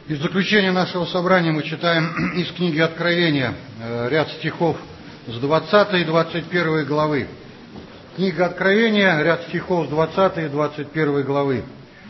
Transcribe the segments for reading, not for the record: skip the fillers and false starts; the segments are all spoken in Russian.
И в заключение нашего собрания мы читаем из книги Откровения ряд стихов с 20 и 21 главы. Книга Откровения, ряд стихов с 20 и 21 главы.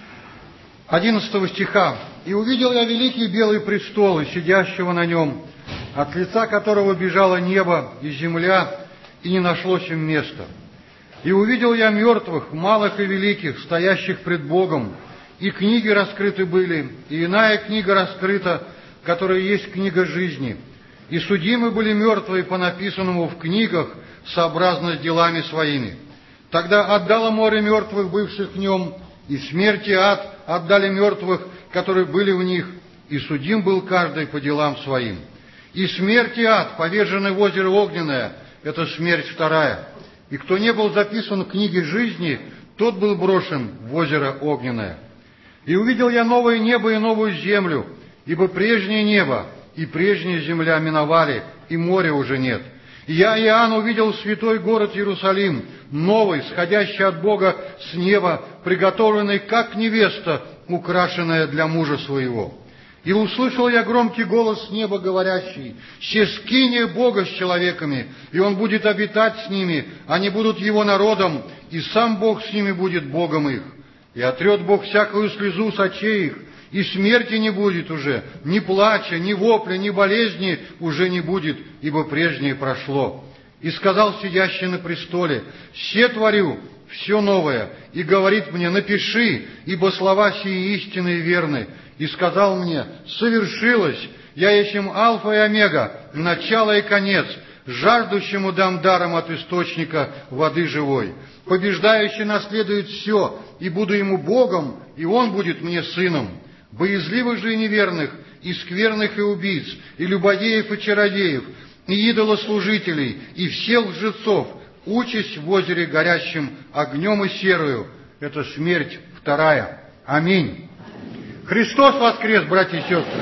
11 стиха. «И увидел я великий белый престол, и сидящего на нем, от лица которого бежало небо и земля, и не нашлось им места. И увидел я мертвых, малых и великих, стоящих пред Богом, и книги раскрыты были, и иная книга раскрыта, которая есть книга жизни. И судимы были мертвые по написанному в книгах, сообразно с делами своими. Тогда отдало море мертвых, бывших в нем, и смерть и ад отдали мертвых, которые были в них, и судим был каждый по делам своим. И смерть и ад повержены в озеро огненное, это смерть вторая. И кто не был записан в книге жизни, тот был брошен в озеро огненное. И увидел я новое небо и новую землю, ибо прежнее небо и прежняя земля миновали, и моря уже нет. И я, Иоанн, увидел святой город Иерусалим, новый, сходящий от Бога с неба, приготовленный, как невеста, украшенная для мужа своего. И услышал я громкий голос с неба, говорящий: «Се скиния Бога с человеками, и Он будет обитать с ними, они будут Его народом, и сам Бог с ними будет Богом их. И отрет Бог всякую слезу с очей их, и смерти не будет уже, ни плача, ни вопля, ни болезни уже не будет, ибо прежнее прошло. И сказал сидящий на престоле: се творю все новое, и говорит мне: напиши, ибо слова сии истинны и верны. И сказал мне: совершилось, я есмь Алфа и Омега, начало и конец, жаждущему дам даром от источника воды живой. Побеждающий наследует все, и буду ему Богом, и он будет мне сыном. Боязливых же и неверных, и скверных и убийц, и любодеев и чародеев, и идолослужителей, и всех лжецов, участь в озере горящим огнем и серою. Это смерть вторая. Аминь». Христос воскрес, братья и сестры!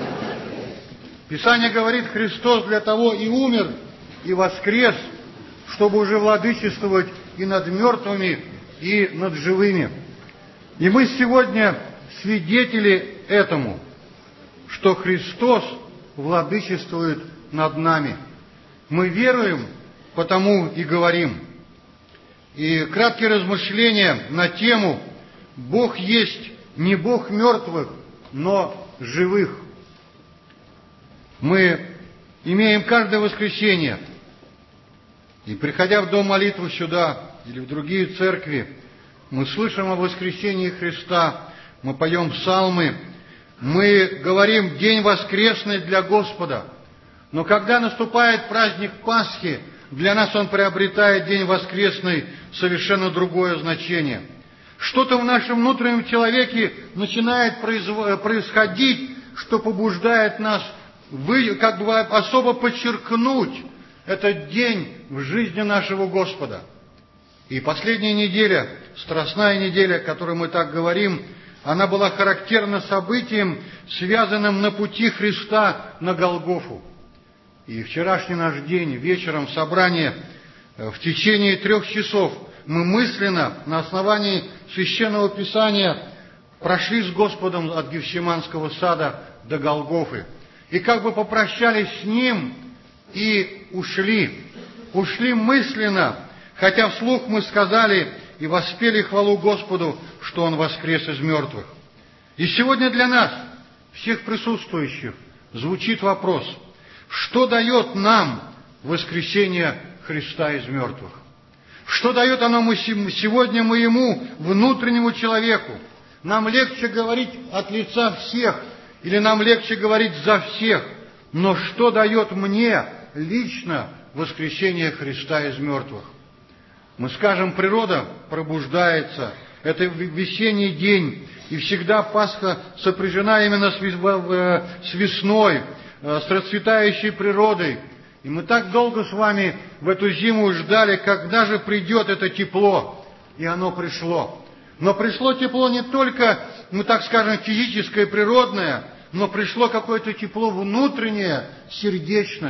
Писание говорит, Христос для того и умер, и воскрес, чтобы уже владычествовать и над мертвыми, и над живыми. И мы сегодня свидетели этому, что Христос владычествует над нами. Мы веруем, потому и говорим. И краткие размышления на тему «Бог есть не Бог мертвых, но живых». Мы имеем каждое воскресенье, и приходя в дом молитвы сюда или в другие церкви, мы слышим о воскресении Христа, мы поем псалмы, мы говорим «День воскресный для Господа». Но когда наступает праздник Пасхи, для нас он приобретает День воскресный совершенно другое значение. Что-то в нашем внутреннем человеке начинает происходить, что побуждает нас как бы особо подчеркнуть этот день в жизни нашего Господа. И последняя неделя, страстная неделя, о которой мы так говорим, она была характерна событием, связанным на пути Христа на Голгофу. И вчерашний наш день, вечером собрание, в течение 3 часов, мы мысленно, на основании Священного Писания, прошли с Господом от Гефсиманского сада до Голгофы. И как бы попрощались с Ним и ушли. Ушли мысленно, хотя вслух мы сказали и воспели хвалу Господу, что Он воскрес из мертвых. И сегодня для нас, всех присутствующих, звучит вопрос: что дает нам воскресение Христа из мертвых? Что дает оно сегодня моему внутреннему человеку? Нам легче говорить от лица всех, или нам легче говорить за всех, но что дает мне лично воскресение Христа из мертвых? Мы скажем, природа пробуждается, это весенний день, и всегда Пасха сопряжена именно с весной, с расцветающей природой. И мы так долго с вами в эту зиму ждали, когда же придет это тепло. И оно пришло. Но пришло тепло не только, мы так скажем, физическое, природное, но пришло какое-то тепло внутреннее, сердечное.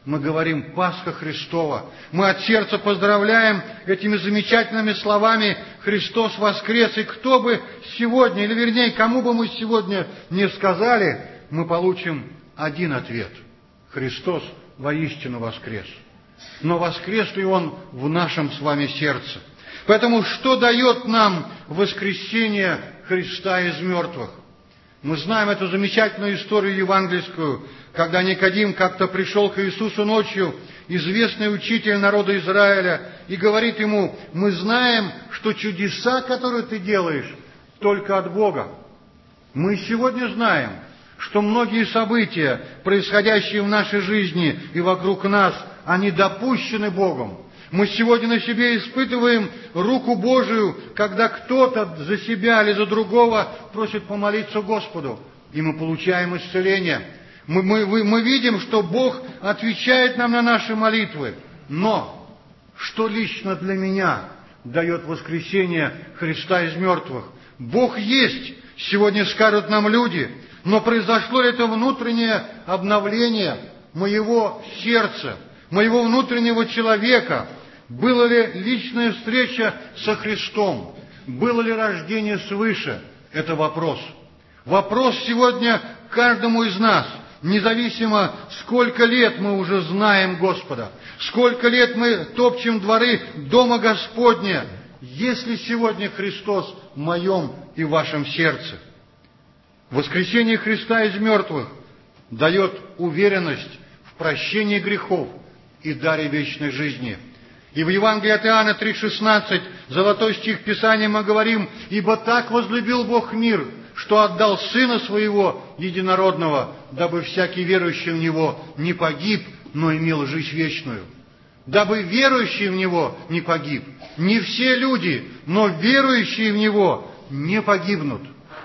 мы говорим «Пасха Христова». Мы от сердца поздравляем этими замечательными словами «Христос воскрес». И кто бы сегодня, или вернее, кому бы мы сегодня не сказали, мы получим один ответ. Христос воистину воскрес. Но воскрес ли Он в нашем с вами сердце? Поэтому что дает нам воскресение Христа из мертвых? Мы знаем эту замечательную историю евангельскую, когда Никодим как-то пришел к Иисусу ночью, известный учитель народа Израиля, и говорит ему: мы знаем, что чудеса, которые ты делаешь, только от Бога. Мы сегодня знаем, что многие события, происходящие в нашей жизни и вокруг нас, они допущены Богом. Мы сегодня на себе испытываем руку Божию, когда кто-то за себя или за другого просит помолиться Господу, и мы получаем исцеление. Мы видим, что Бог отвечает нам на наши молитвы. Но что лично для меня дает воскресение Христа из мертвых? Бог есть, сегодня скажут нам люди, но произошло ли это внутреннее обновление моего сердца, моего внутреннего человека? Была ли личная встреча со Христом? Было ли рождение свыше? Это вопрос. Вопрос сегодня каждому из нас, независимо, сколько лет мы уже знаем Господа, сколько лет мы топчем дворы Дома Господня, есть ли сегодня Христос в моем и вашем сердце? Воскресение Христа из мертвых дает уверенность в прощении грехов и даре вечной жизни. И в Евангелии от Иоанна 3,16, золотой стих Писания, мы говорим: «Ибо так возлюбил Бог мир, что отдал Сына Своего Единородного, дабы всякий верующий в Него не погиб, но имел жизнь вечную». Дабы верующий в Него не погиб. Не все люди, но верующие в Него не погибнут.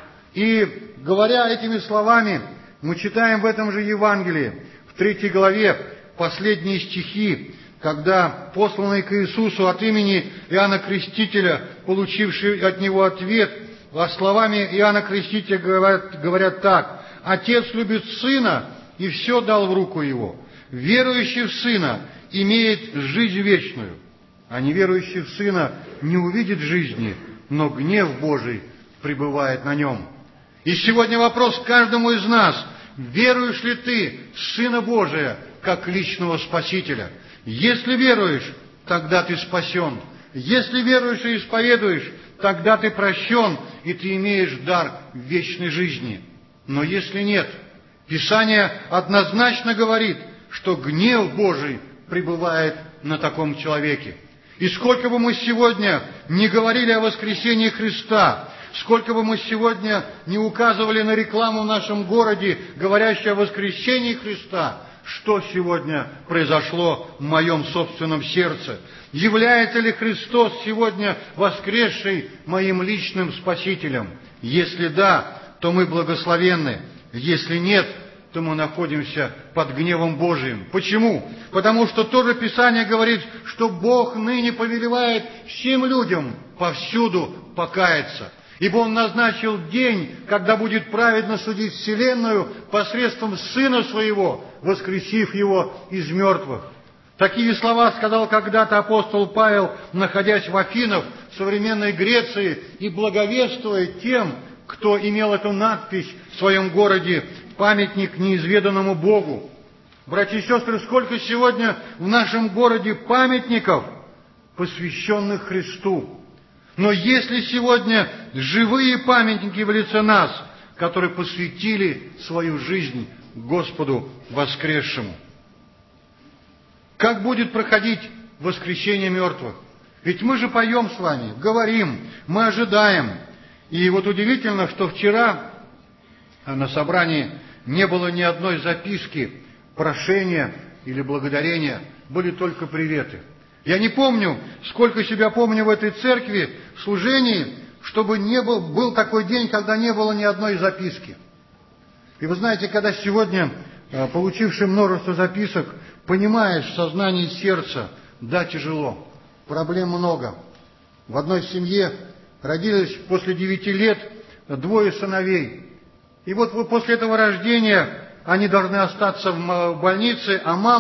И, говоря этими словами, мы читаем в этом же Евангелии, в 3 главе, последние стихи, когда посланный к Иисусу от имени Иоанна Крестителя, получивший от Него ответ, словами Иоанна Крестителя говорят так: «Отец любит Сына и все дал в руку Его. Верующий в Сына имеет жизнь вечную, а неверующий в Сына не увидит жизни, но гнев Божий пребывает на нем». И сегодня вопрос каждому из нас: веруешь ли ты в Сына Божия как личного Спасителя? Если веруешь, тогда ты спасен. Если веруешь и исповедуешь, тогда ты прощен, и ты имеешь дар вечной жизни. Но если нет, Писание однозначно говорит, что гнев Божий пребывает на таком человеке. И сколько бы мы сегодня не говорили о воскресении Христа, сколько бы мы сегодня не указывали на рекламу в нашем городе, говорящую о воскресении Христа, что сегодня произошло в моем собственном сердце? Является ли Христос сегодня воскресший моим личным Спасителем? Если да, то мы благословенны. Если нет, то мы находимся под гневом Божиим. Почему? Потому что тоже Писание говорит, что Бог ныне повелевает всем людям повсюду покаяться. Ибо Он назначил день, когда будет праведно судить вселенную посредством Сына Своего, воскресив Его из мертвых. Такие слова сказал когда-то апостол Павел, находясь в Афинах, в современной Греции, и благовествуя тем, кто имел эту надпись в своем городе: «Памятник неизведанному Богу». Братья и сестры, сколько сегодня в нашем городе памятников, посвященных Христу. Но есть ли сегодня живые памятники в лице нас, которые посвятили свою жизнь Господу воскресшему? Как будет проходить воскресение мертвых? Ведь мы же поем с вами, говорим, мы ожидаем. И вот удивительно, что вчера на собрании не было ни одной записки, прошения или благодарения, были только приветы. Я не помню, сколько себя помню в этой церкви, в служении, чтобы был такой день, когда не было ни одной записки. И вы знаете, когда сегодня, получивший множество записок, понимаешь в сознании сердца: да, тяжело, проблем много. В одной семье родились после 9 лет 2 сыновей. И вот после этого рождения они должны остаться в больнице, а мама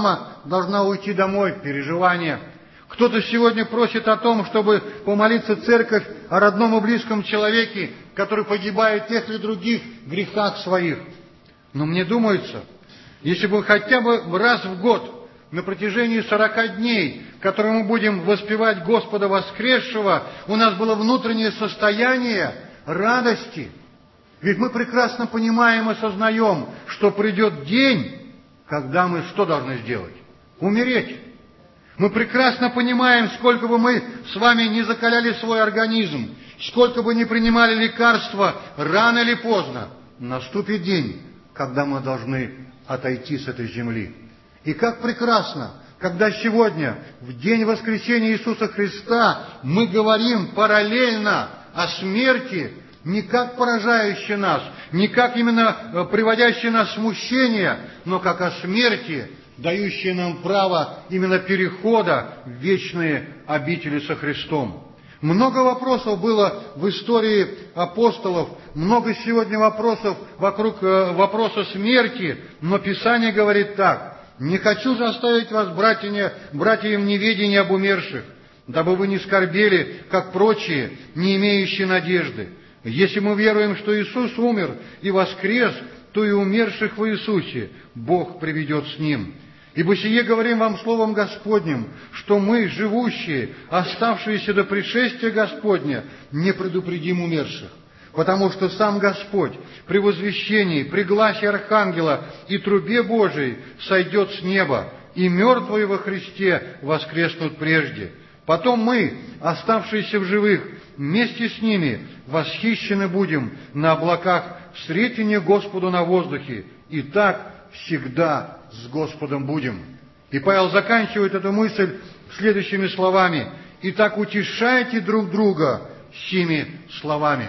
должна уйти домой, переживания. Кто-то сегодня просит о том, чтобы помолиться церковь о родном и близком человеке, который погибает в тех или других грехах своих. Но мне думается, если бы хотя бы раз в год, на протяжении 40 дней, которые мы будем воспевать Господа воскресшего, у нас было внутреннее состояние радости. Ведь мы прекрасно понимаем и сознаем, что придет день, когда мы что должны сделать? Умереть. Мы прекрасно понимаем, сколько бы мы с вами не закаляли свой организм, сколько бы не принимали лекарства, рано или поздно наступит день, когда мы должны отойти с этой земли. И как прекрасно, когда сегодня, в день воскресения Иисуса Христа, мы говорим параллельно о смерти, не как поражающей нас, не как именно приводящей нас в смущение, но как о смерти, дающей нам право именно перехода в вечные обители со Христом. Много вопросов было в истории апостолов, много сегодня вопросов вокруг вопроса смерти, но Писание говорит так: «Не хочу заставить вас, братья, в неведении об умерших, дабы вы не скорбели, как прочие, не имеющие надежды. Если мы веруем, что Иисус умер и воскрес, то и умерших в Иисусе Бог приведет с Ним. Ибо сие говорим вам словом Господним, что мы, живущие, оставшиеся до пришествия Господня, не предупредим умерших. Потому что сам Господь при возвещении, при гласе архангела и трубе Божией сойдет с неба, и мертвые во Христе воскреснут прежде. Потом мы, оставшиеся в живых, вместе с ними восхищены будем на облаках встретения Господу на воздухе, и так всегда с Господом будем». И Павел заканчивает эту мысль следующими словами: «Итак, утешайте друг друга сими словами».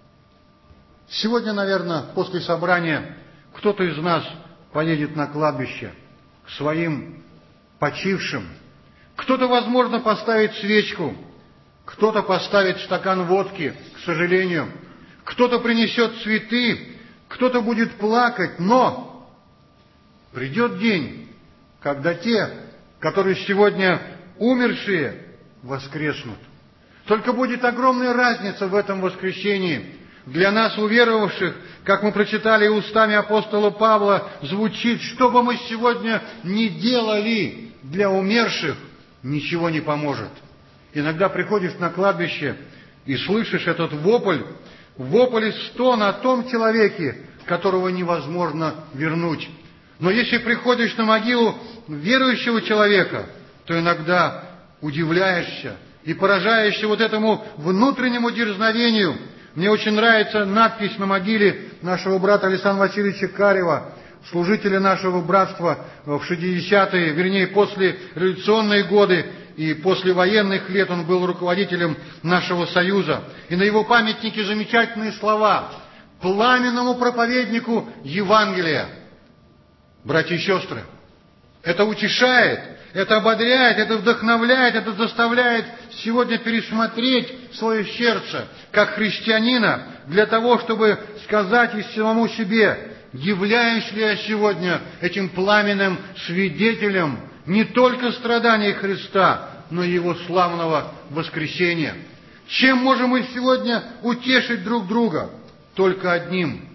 Сегодня, наверное, после собрания кто-то из нас поедет на кладбище к своим почившим. Кто-то, возможно, поставит свечку, кто-то поставит стакан водки, к сожалению, кто-то принесет цветы, кто-то будет плакать, но придет день, когда те, которые сегодня умершие, воскреснут. Только будет огромная разница в этом воскресении. Для нас, уверовавших, как мы прочитали устами апостола Павла, звучит: что бы мы сегодня ни делали для умерших, ничего не поможет. Иногда приходишь на кладбище и слышишь этот вопль и стон о том человеке, которого невозможно вернуть. Но если приходишь на могилу верующего человека, то иногда удивляешься и поражаешься вот этому внутреннему дерзновению. Мне очень нравится надпись на могиле нашего брата Александра Васильевича Карева, служителя нашего братства в 60-е, вернее, после революционные годы и после военных лет он был руководителем нашего союза. И на его памятнике замечательные слова: «Пламенному проповеднику Евангелия». Братья и сестры, это утешает, это ободряет, это вдохновляет, это заставляет сегодня пересмотреть свое сердце, как христианина, для того, чтобы сказать и самому себе: являюсь ли я сегодня этим пламенным свидетелем не только страданий Христа, но и Его славного воскресения? Чем можем мы сегодня утешить друг друга? Только одним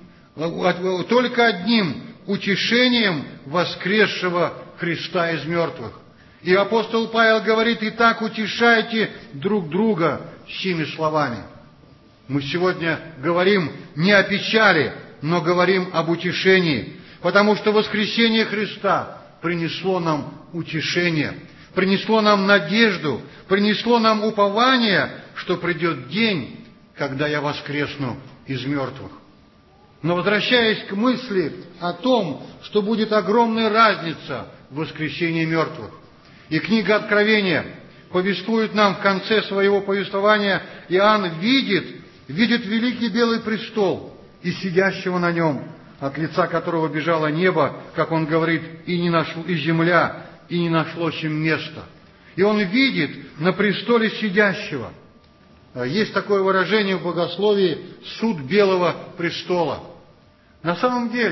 утешением воскресшего Христа из мертвых. И апостол Павел говорит: «Итак, утешайте друг друга сими словами». Мы сегодня говорим не о печали, но говорим об утешении, потому что воскресение Христа принесло нам утешение, принесло нам надежду, принесло нам упование, что придет день, когда я воскресну из мертвых. Но возвращаясь к мысли о том, что будет огромная разница в воскресении мертвых, и книга Откровения повествует нам в конце своего повествования: Иоанн видит великий белый престол и сидящего на нем, от лица которого бежало небо, как он говорит, и земля, и не нашлось им места. И он видит на престоле сидящего. Есть такое выражение в богословии: суд белого престола. На самом деле,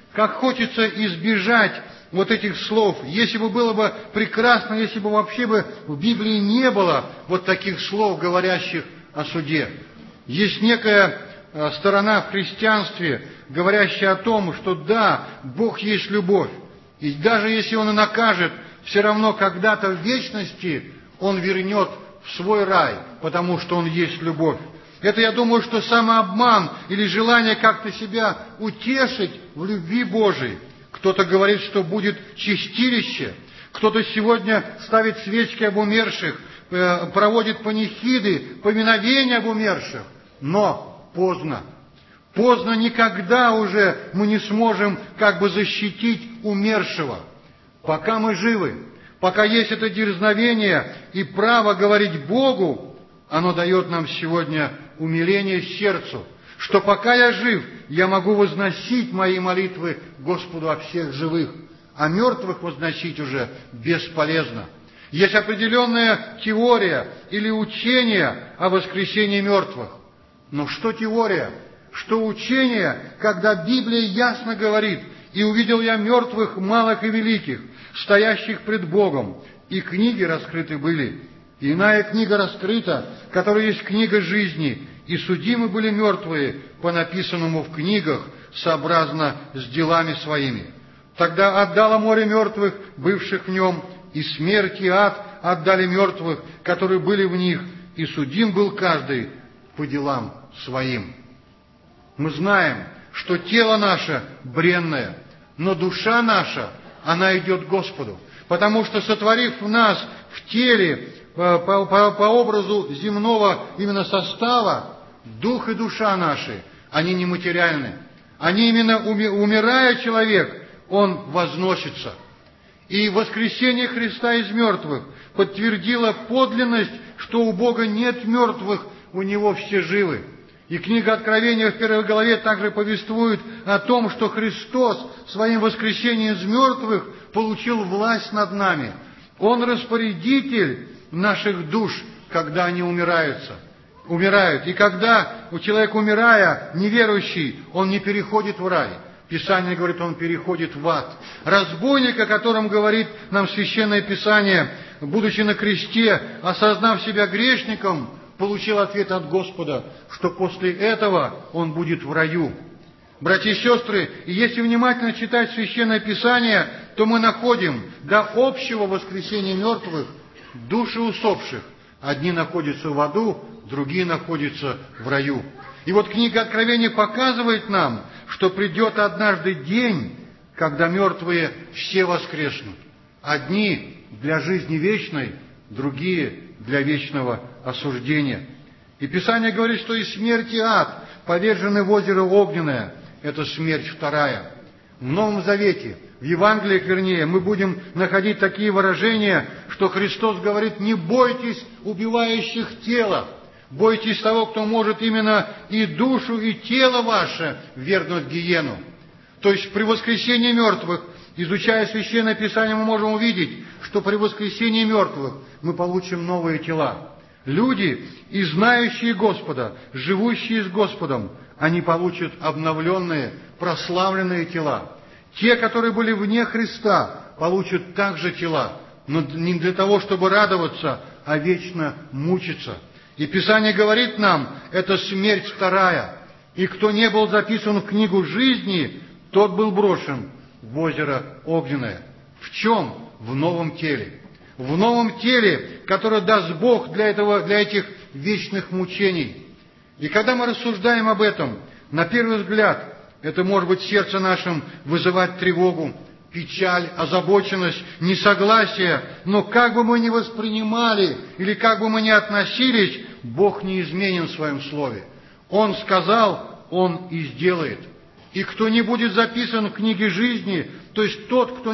как хочется избежать вот этих слов. Если бы было бы прекрасно, если бы вообще бы в Библии не было вот таких слов, говорящих о суде. Есть некая сторона в христианстве, говорящая о том, что да, Бог есть любовь. И даже если Он и накажет, все равно когда-то в вечности Он вернет в свой рай, потому что Он есть любовь. Это, я думаю, что самообман или желание как-то себя утешить в любви Божией. Кто-то говорит, что будет чистилище, кто-то сегодня ставит свечки об умерших, проводит панихиды, поминовения об умерших. Но поздно. Поздно, никогда уже мы не сможем как бы защитить умершего. Пока мы живы, пока есть это дерзновение и право говорить Богу, оно дает нам сегодня умиление сердцу, что пока я жив, я могу возносить мои молитвы Господу о всех живых, а мертвых возносить уже бесполезно. Есть определенная теория или учение о воскресении мертвых. Но что теория? Что учение, когда Библия ясно говорит: «И увидел я мертвых, малых и великих, стоящих пред Богом, и книги раскрыты были. И иная книга раскрыта, которая есть книга жизни, и судимы были мертвые по написанному в книгах, сообразно с делами своими. Тогда отдало море мертвых, бывших в нем, и смерть и ад отдали мертвых, которые были в них, и судим был каждый по делам своим». Мы знаем, что тело наше бренное, но душа наша, она идет к Господу. Потому что, сотворив в нас в теле по образу земного именно состава, дух и душа наши, они нематериальны. Они именно, умирая человек, он возносится. И воскресение Христа из мертвых подтвердило подлинность, что у Бога нет мертвых, у Него все живы. И книга Откровения в 1 главе также повествует о том, что Христос своим воскресением из мертвых получил власть над нами. Он распорядитель наших душ, когда они умирают. И когда у человека, умирая, неверующий, он не переходит в рай. Писание говорит, он переходит в ад. Разбойник, о котором говорит нам Священное Писание, будучи на кресте, осознав себя грешником, получил ответ от Господа, что после этого он будет в раю. Братья и сестры, и если внимательно читать Священное Писание, то мы находим до общего воскресения мертвых души усопших. Одни находятся в аду, другие находятся в раю. И вот книга Откровения показывает нам, что придет однажды день, когда мертвые все воскреснут. Одни для жизни вечной, другие для вечного осуждения. И Писание говорит, что и смерть, и ад повержены в озеро огненное. Это смерть вторая. В Новом Завете, в Евангелиях, вернее, мы будем находить такие выражения, что Христос говорит: не бойтесь убивающих тело, бойтесь того, кто может именно и душу, и тело ваше вернуть в гиену. То есть при воскресении мертвых, изучая Священное Писание, мы можем увидеть, что при воскресении мертвых мы получим новые тела. Люди, и знающие Господа, живущие с Господом, они получат обновленные, прославленные тела. Те, которые были вне Христа, получат также тела, но не для того, чтобы радоваться, а вечно мучиться. И Писание говорит нам, это смерть вторая. И кто не был записан в книгу жизни, тот был брошен в озеро огненное. В чем? В новом теле. В новом теле, которое даст Бог для этих вечных мучений. И когда мы рассуждаем об этом, на первый взгляд, это может быть в сердце нашем вызывать тревогу, печаль, озабоченность, несогласие. Но как бы мы ни воспринимали или как бы мы ни относились, Бог неизменен в Своем Слове. Он сказал, Он и сделает. И кто не будет записан в книге жизни, то есть тот, кто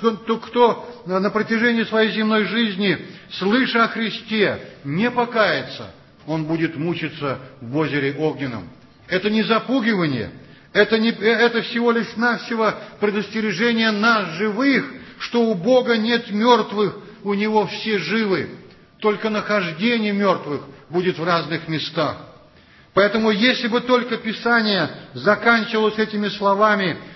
на протяжении своей земной жизни, слыша о Христе, не покается, он будет мучиться в озере огненном. Это не запугивание, это всего лишь навсего предостережение нас, живых, что у Бога нет мертвых, у Него все живы. Только нахождение мертвых будет в разных местах. Поэтому, если бы только Писание заканчивалось этими словами,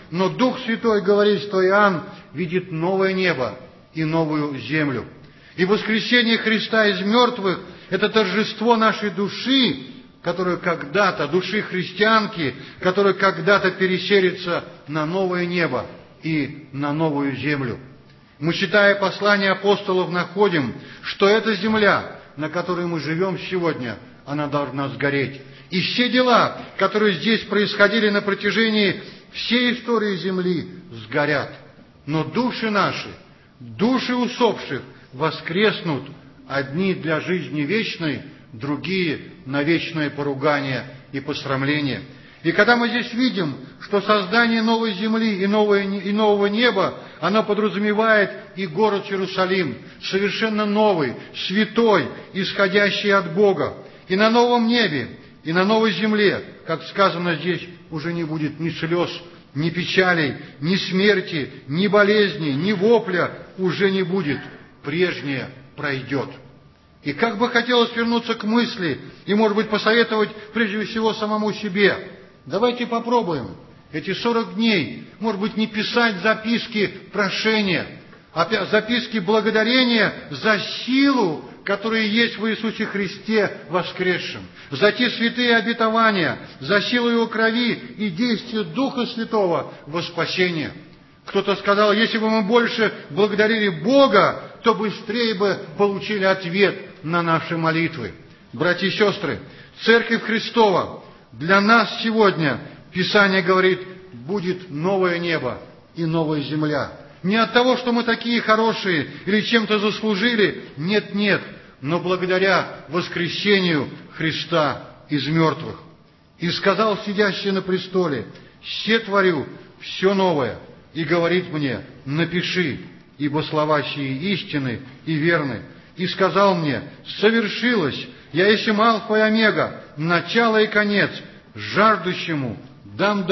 но Дух Святой говорит, что Иоанн видит новое небо и новую землю. И воскресение Христа из мертвых – это торжество нашей души, которая когда-то, души христианки, которая когда-то переселится на новое небо и на новую землю. Мы, читая послания апостолов, находим, что эта земля, на которой мы живем сегодня, она должна сгореть. И все дела, которые здесь происходили на протяжении всей истории земли, сгорят. Но души наши, души усопших воскреснут, одни для жизни вечной, другие на вечное поругание и посрамление. И когда мы здесь видим, что создание новой земли и нового неба, оно подразумевает и город Иерусалим, совершенно новый, святой, исходящий от Бога. И на новом небе, и на новой земле, как сказано здесь, уже не будет ни слез, ни печалей, ни смерти, ни болезни, ни вопля уже не будет. Прежнее пройдет. И как бы хотелось вернуться к мысли и, может быть, посоветовать прежде всего самому себе. Давайте попробуем эти 40 дней, может быть, не писать записки прошения, а записки благодарения за силу, которая есть в Иисусе Христе воскресшем, за те святые обетования, за силу Его крови и действие Духа Святого во спасение. Кто-то сказал, если бы мы больше благодарили Бога, то быстрее бы получили ответ на наши молитвы. Братья и сестры, Церковь Христова для нас сегодня, Писание говорит, будет новое небо и новая земля. Не от того, что мы такие хорошие или чем-то заслужили, нет, но благодаря воскресению Христа из мертвых. И сказал сидящий на престоле, «Се творю все новое». И говорит мне, напиши, ибо слова сии истины и верны. И сказал мне, совершилось, я есть Алфа и Омега, начало и конец, жаждущему дам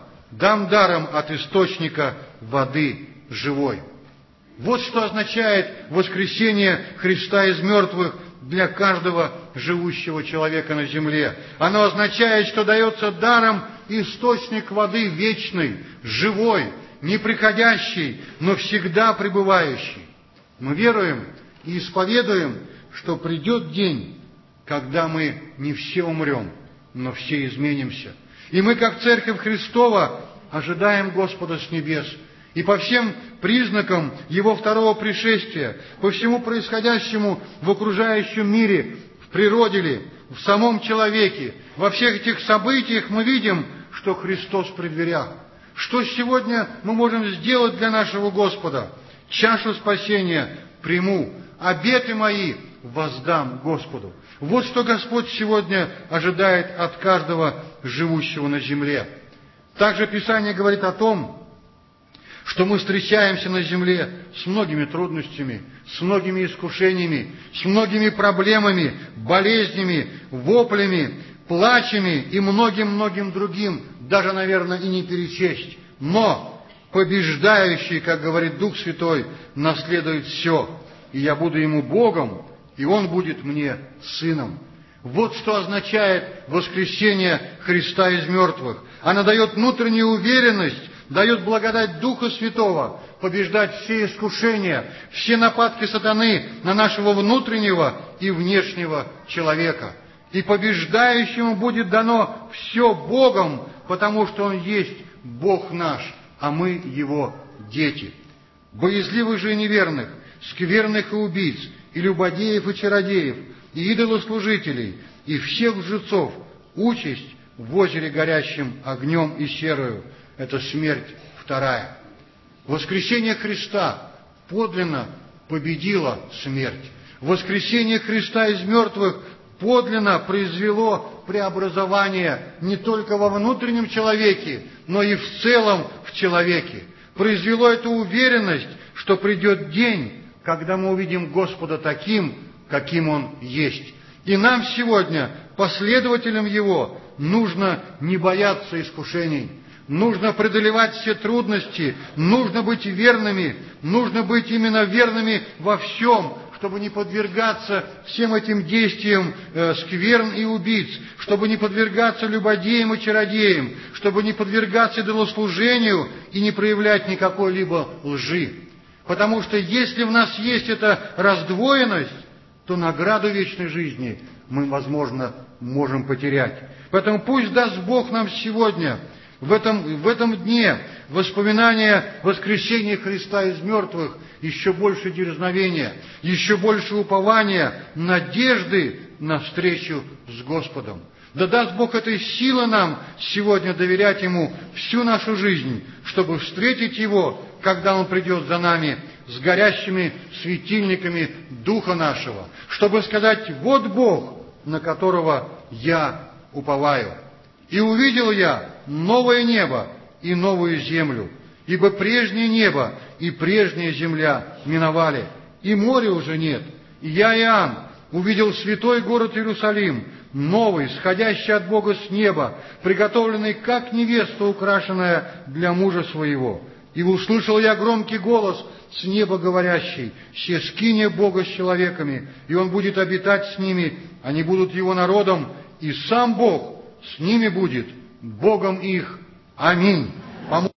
даром от источника воды живой. Вот что означает воскресение Христа из мертвых для каждого живущего человека на земле. Оно означает, что дается даром источник воды вечный, живой, неприходящий, но всегда пребывающий. Мы веруем и исповедуем, что придет день, когда мы не все умрем, но все изменимся. И мы, как Церковь Христова, ожидаем Господа с небес. И по всем признакам Его второго пришествия, по всему происходящему в окружающем мире, в природе ли, в самом человеке, во всех этих событиях мы видим, что Христос при дверях. Что сегодня мы можем сделать для нашего Господа? Чашу спасения приму, обеты мои воздам Господу. Вот что Господь сегодня ожидает от каждого живущего на земле. Также Писание говорит о том, что мы встречаемся на земле с многими трудностями, с многими искушениями, с многими проблемами, болезнями, воплями, плачами и многим-многим другим, даже, наверное, и не перечесть. Но побеждающий, как говорит Дух Святой, наследует все, и я буду ему Богом, и он будет мне сыном. Вот что означает воскресение Христа из мертвых. Она дает внутреннюю уверенность, дает благодать Духа Святого побеждать все искушения, все нападки сатаны на нашего внутреннего и внешнего человека. И побеждающему будет дано все Богом, потому что Он есть Бог наш, а мы Его дети. Боязливых же и неверных, скверных и убийц, и любодеев и чародеев, и идолослужителей, и всех лжецов участь в озере горящим огнем и серою. Это смерть вторая. Воскресение Христа подлинно победило смерть. Воскресение Христа из мертвых подлинно произвело преобразование не только во внутреннем человеке, но и в целом в человеке. Произвело эту уверенность, что придет день, когда мы увидим Господа таким, каким Он есть. И нам сегодня, последователям Его, нужно не бояться искушений, нужно преодолевать все трудности, нужно быть верными, нужно быть именно верными во всем, чтобы не подвергаться всем этим действиям скверн и убийц, чтобы не подвергаться любодеям и чародеям, чтобы не подвергаться идолослужению и не проявлять никакой-либо лжи. Потому что если в нас есть эта раздвоенность, то награду вечной жизни мы, возможно, можем потерять. Поэтому пусть даст Бог нам сегодня, в этом дне, воспоминания воскресения Христа из мертвых, еще больше дерзновения, еще больше упования, надежды на встречу с Господом. Да даст Бог этой силы нам сегодня доверять Ему всю нашу жизнь, чтобы встретить Его, когда Он придет за нами с горящими светильниками Духа нашего, чтобы сказать: вот Бог, на которого я уповаю. И увидел я новое небо и новую землю, ибо прежнее небо и прежняя земля миновали, и моря уже нет. И я, Иоанн, увидел святой город Иерусалим, новый, сходящий от Бога с неба, приготовленный, как невеста, украшенная для мужа своего. И услышал я громкий голос с неба говорящий: «Се скиния Бога с человеками, и Он будет обитать с ними, они будут Его народом, и сам Бог с ними будет Богом их. Аминь».